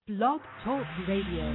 Blog Talk Radio.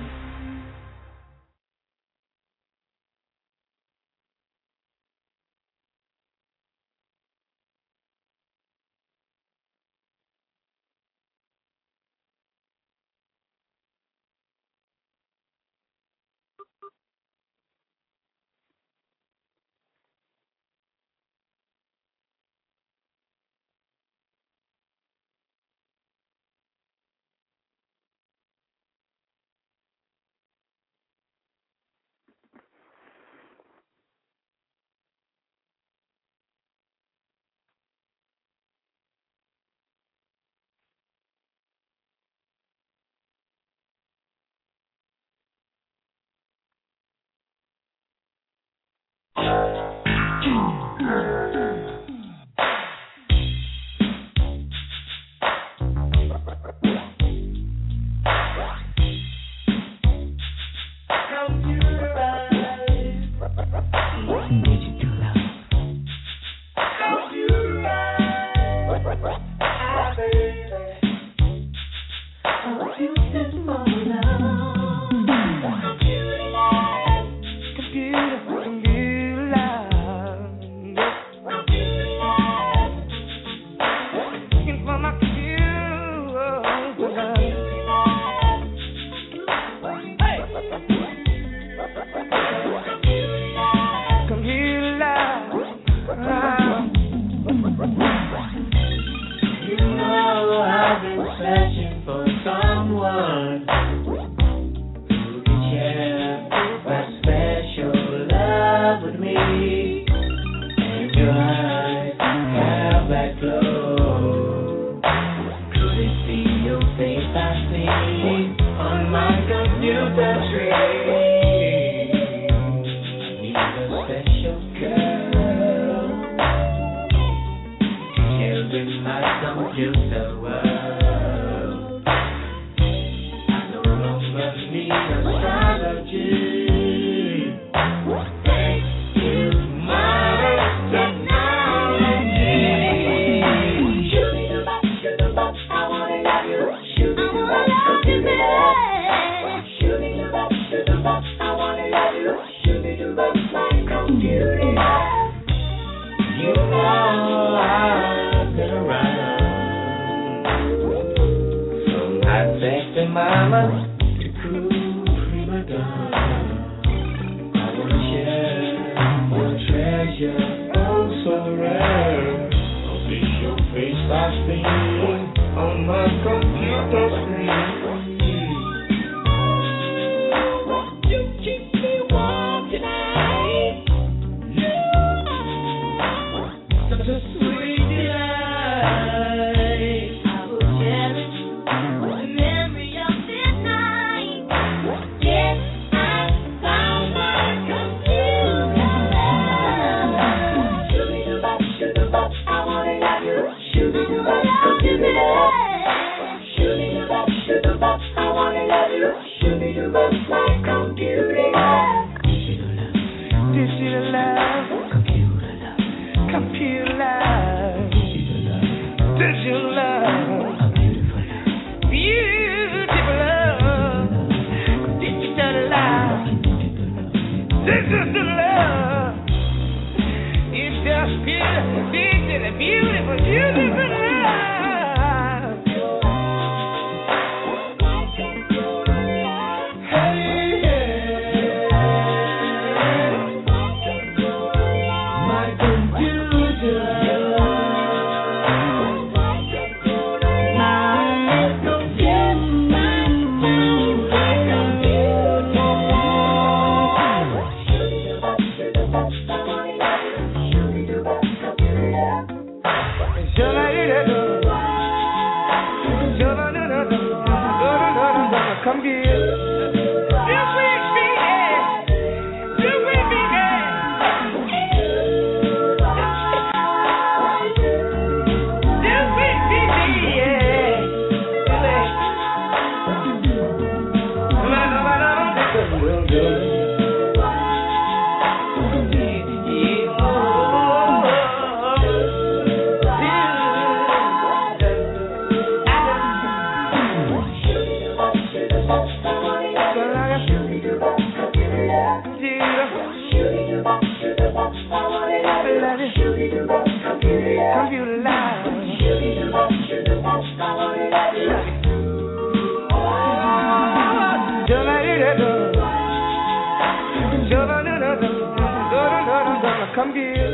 Come here.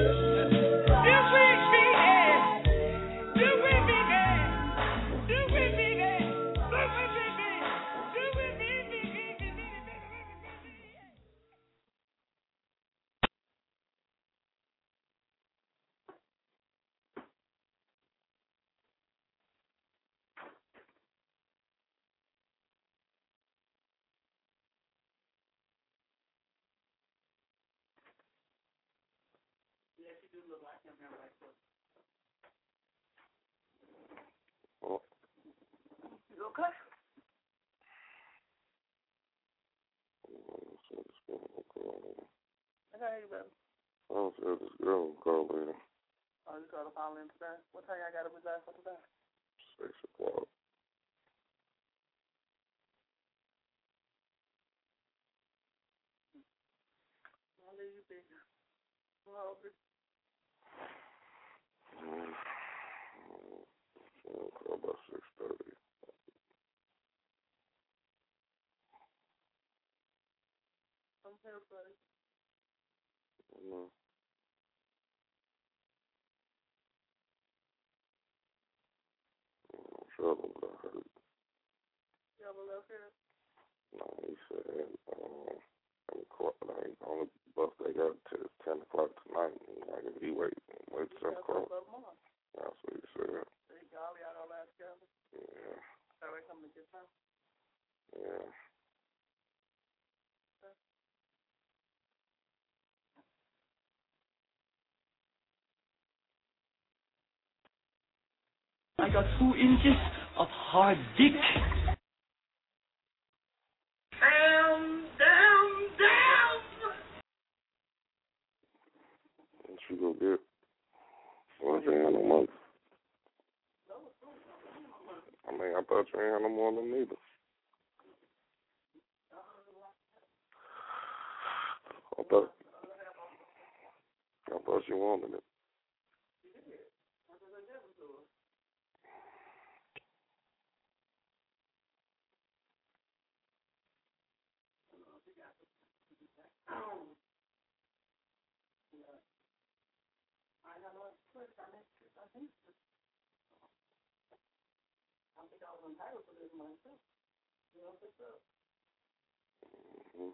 This girl called later. Oh, you got to call in today? What time y'all got to reserve for today? 6 o'clock. I'll leave you be. Well, She'll call about 6:30. I'm here, buddy. No. I'm sure but I heard. You ever left here? No, he said, the only bus they got till 10 o'clock tonight. Like, if he wait till 10 o'clock. That's what he said. All y'all gonna last together? Yeah. So they coming to get time? Yeah. I got 2 inches of hard dick. Down. What you go get? Well, you ain't had no money. I mean, I thought you ain't had no more than me either. I thought you wanted it. Mm-hmm.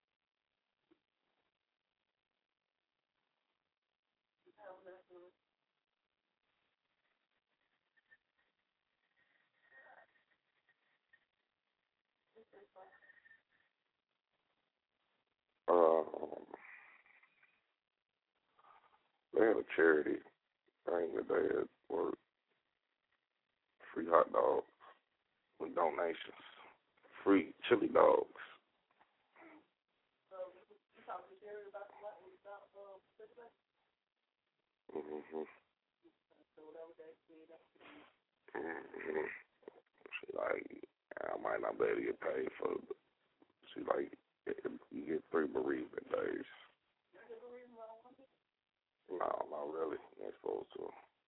They had a charity thing that they had work, free hot dogs with donations, free chili dogs. Mm-hmm. Mm-hmm. She like, I might not be able to get paid for it, but she like, you get 3 bereavement days. No, not really. You ain't supposed to.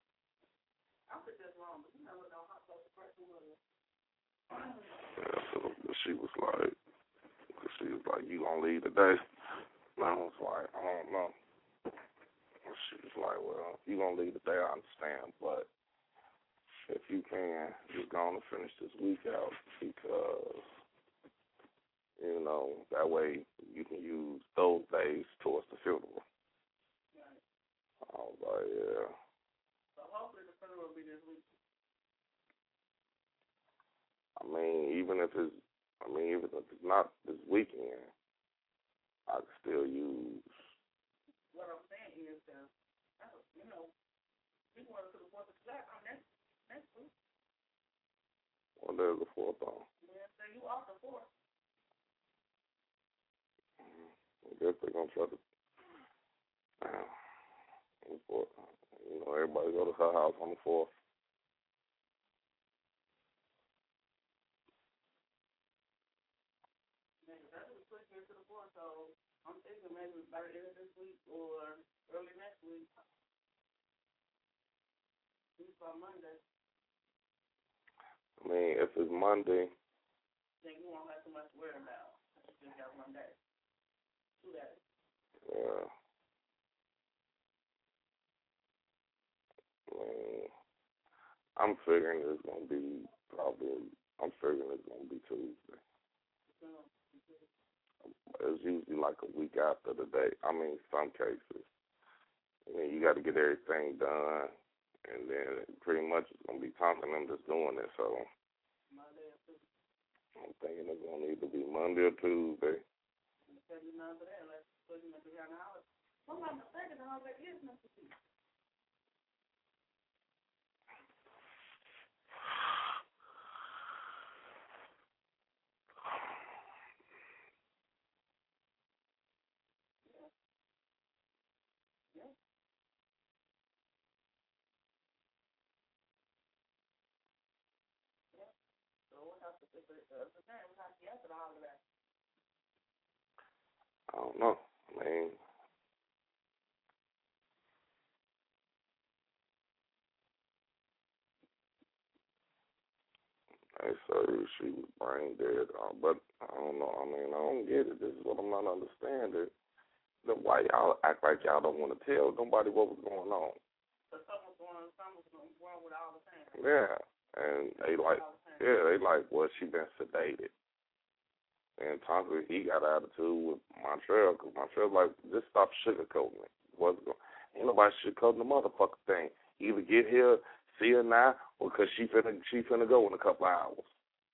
Yeah, so she was like, you gonna leave today? And I was like, I don't know. And she was like, well, you gonna leave today, I understand, but if you can, just go on and finish this week out because, that way you can use those days towards the funeral. I was like, yeah. So hopefully the funeral will be this week. Even if it's not this weekend, I can still use. What I'm saying is that, we want to the 4th of July next week. What day is the 4th on? Yeah, so you off the 4th. I guess they're going to try to, everybody go to her house on the 4th. That's what pushed me to the board, so I'm thinking maybe by the end of this week or early next week. Maybe by Monday. I mean, if it's Monday, Then you won't have too much to worry about. You just got 1 day. 2 days. yeah. I mean, I'm figuring it's gonna be Tuesday. It's usually like a week after the date. I mean, some cases. I mean, you got to get everything done, and then pretty much it's gonna be Thompson them just doing it. So Monday or Tuesday. I'm thinking it's gonna either be Monday or Tuesday. Tell you none of that unless you're putting it behind the holiday. Well, I'm mistaken, the holiday is next week. I don't know. I mean, they say she was brain dead, but I don't know. I mean, I don't get it. This is what I'm not understanding. Why y'all act like y'all don't want to tell nobody what was going on? So something was wrong with all the things. Yeah, and they like, well, she been sedated. And Tonka, he got an attitude with Montreal, because Montreal's like, just stop sugarcoating it. Ain't nobody sugarcoating the motherfucking thing. Either get here, see her now, or because she finna go in a couple hours.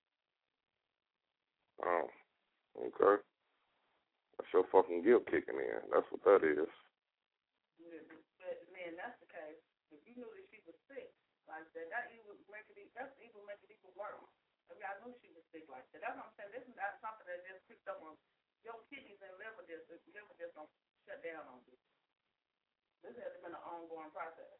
Oh, okay. That's your fucking guilt kicking in. That's what that is. Yeah, but man, that's the case. If you knew that she was sick like that, that's even make it even worse. I mean, I knew she was sick like that. That's what I'm saying. This is not something that just picked up on your kidneys and liver just don't shut down on you. This has been an ongoing process.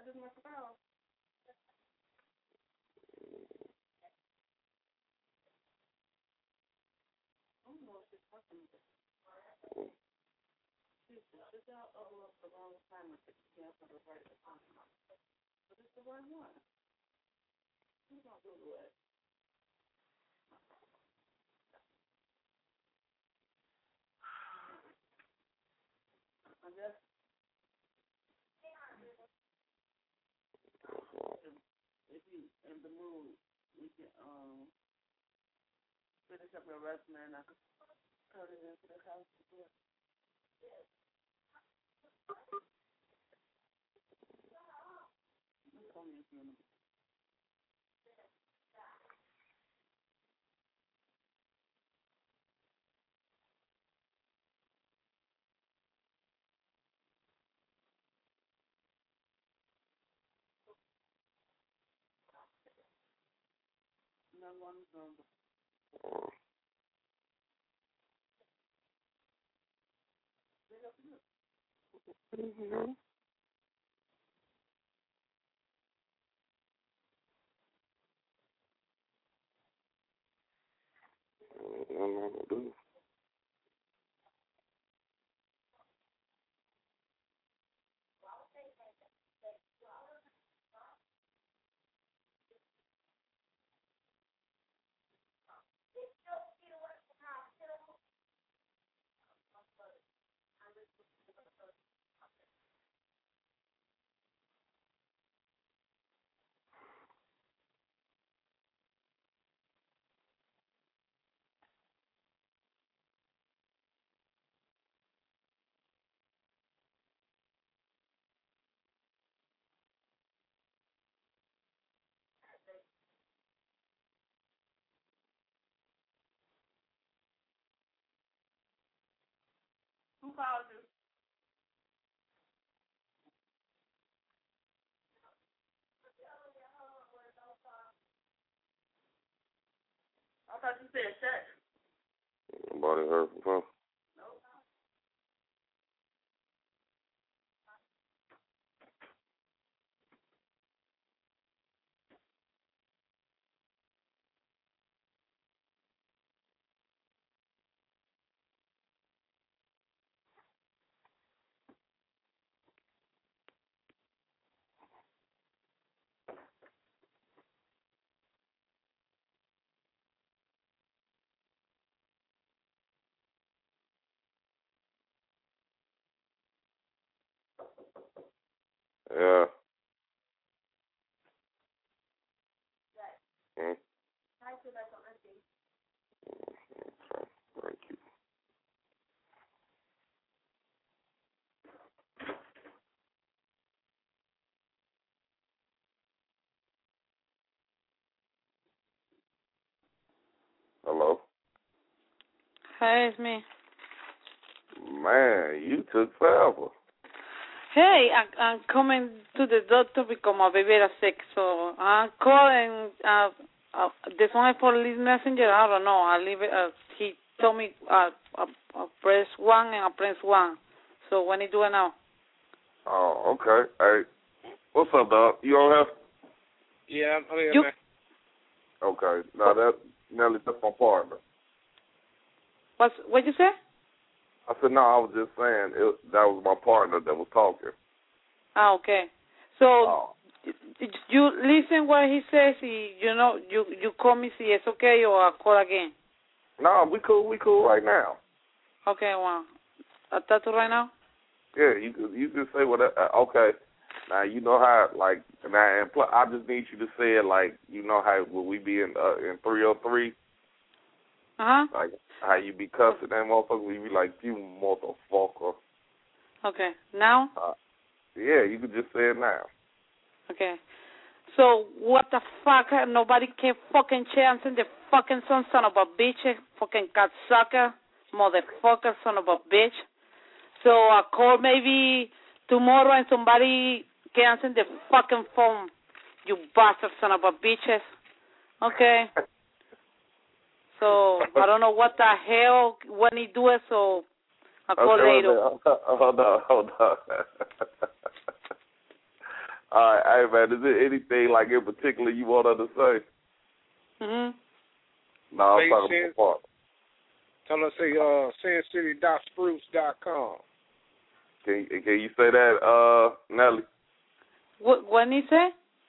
just went to call. I don't know if it's fucking this. This y'all upload the wrong time with the cancel the right time. But it's the right one. Who's gonna do it? I guess if you in the mood, we can finish up your resume and I can turn it into the house. No one's on the Mm-hmm. I don't know what to do. Who called you? I thought you said sex. Nobody heard from her. Yeah. Hmm? Okay. Thank you. Hello? Hi, it's me. Man, you took forever. Hey, I'm coming to the doctor because my baby is sick, so I'm calling. This one is for Lee's Messenger. I don't know. I leave it. He told me press 1 and I press 1. So when you do it now? Oh, okay. Hey, what's up, dog? You on here? Yeah, I'm here, man. Okay. Now Nelly, that's my partner. What'd you say? I said, no, I was just saying that was my partner that was talking. Ah, okay. So you listen what he says. You call me see it's okay, or I call again. No, we cool right now. Okay, well, I talk to right now. Yeah, you can say what. Okay. Now you know how I just need you to say it like you know how will we be in 303. Like how you be cussing that motherfucker, we be like, you motherfucker. Okay, now? Yeah, you can just say it now. Okay. So, what the fuck? Nobody can fucking chance in the fucking son of a bitch, fucking cocksucker, motherfucker, son of a bitch. So, I call maybe tomorrow and somebody can answer the fucking phone, you bastard son of a bitches. Okay? So, I don't know what the hell when he do it, so I'll call later. Hold on. All right, hey man, is there anything like in particular you want her to say? Mhm. No, I'm talking about part. Tell her to say sincity.spruce.com. Can you say that, Nelly? What did he say?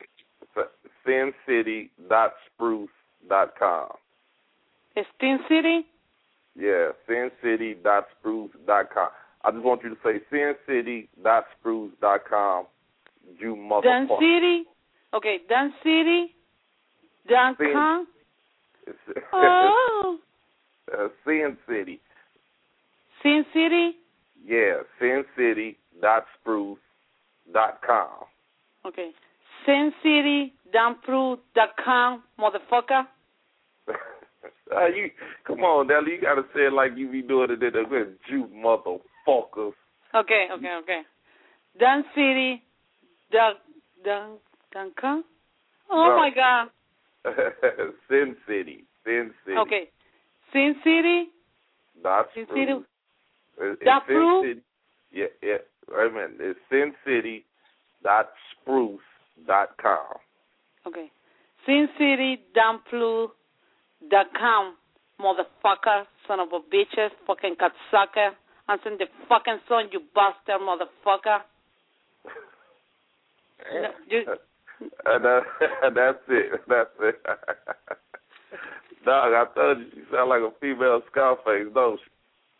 sincity.spruce.com. It's Teen City? Yeah, sincity.spruce.com. I just want you to say sincity.spruce.com. You motherfucker. Dan City? Okay, DanCity.com? Oh. Sin City. Sin City? Yeah, sincity.spruce.com. Okay. sincity.spruce.com, motherfucker. You come on, Nelly. You gotta say it like you be doing it in the you motherfuckers. Okay. DanCity.com? Oh No. my God. Sin City. Okay. Sin City? Dot Sin Spruce. City? It's Dot Sin Spruce? City. Yeah. Wait a minute. It's sincity.spruce.com. Okay. sincity.spruce.com, motherfucker, son of a bitches, fucking cocksucker. Answer the fucking phone, you bastard, motherfucker. No, That's it. Dog, I told you she sound like a female Scarface, don't she?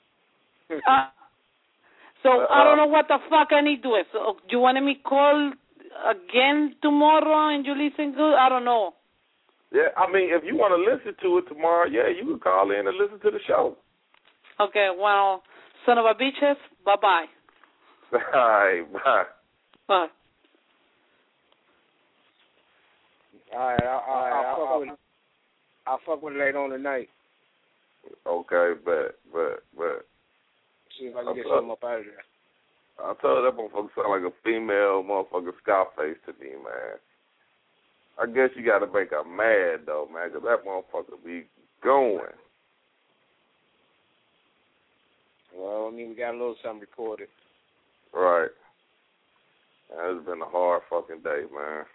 So I don't know what the fuck I need to do. So you want me call again tomorrow and you listen good? I don't know. Yeah, I mean, if you want to listen to it tomorrow, yeah, you can call in and listen to the show. Okay, well, son of a bitches, bye-bye. All right, bye. Bye. All right, I'll fuck with it later on tonight. Okay, but. See if I can get something up out of there. I told that motherfucker sound like a female motherfucker Scarface to me, man. I guess you got to make her mad, though, man, because that motherfucker be going. Well, I mean, we got a little something recorded. Right. It's been a hard fucking day, man.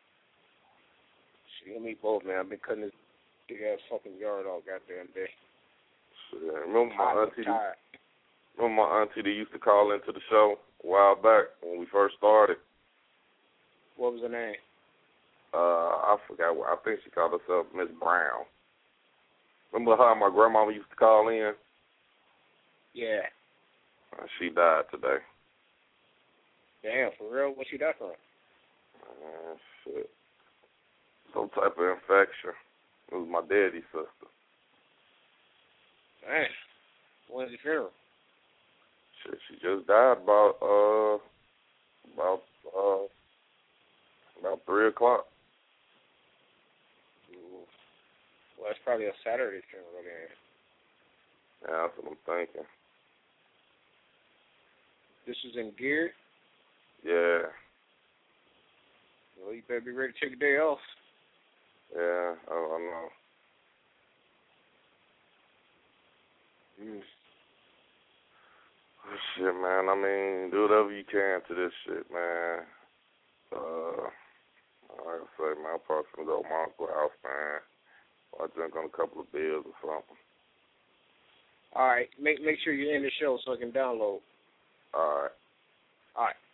Shit, me both, man. I've been cutting this big-ass fucking yard all goddamn day. Shit, remember my auntie that used to call into the show a while back when we first started? What was her name? I forgot. I think she called herself Miss Brown. Remember her and my grandmama used to call in? Yeah. She died today. Damn, for real? What she died from? Shit. Some type of infection. It was my daddy's sister. Damn. When's the funeral? Shit, she just died about 3 o'clock. Well, it's probably a Saturday funeral then. Yeah, that's what I'm thinking. This is in Gear? Yeah. Well, you better be ready to take a day off. Yeah, I know. Shit, man. I mean, do whatever you can to this shit, man. Like I say, man, I'm probably gonna go to my uncle's house, man. Or drink on a couple of beers or something. All right, make sure you end the show so I can download. All right. All right.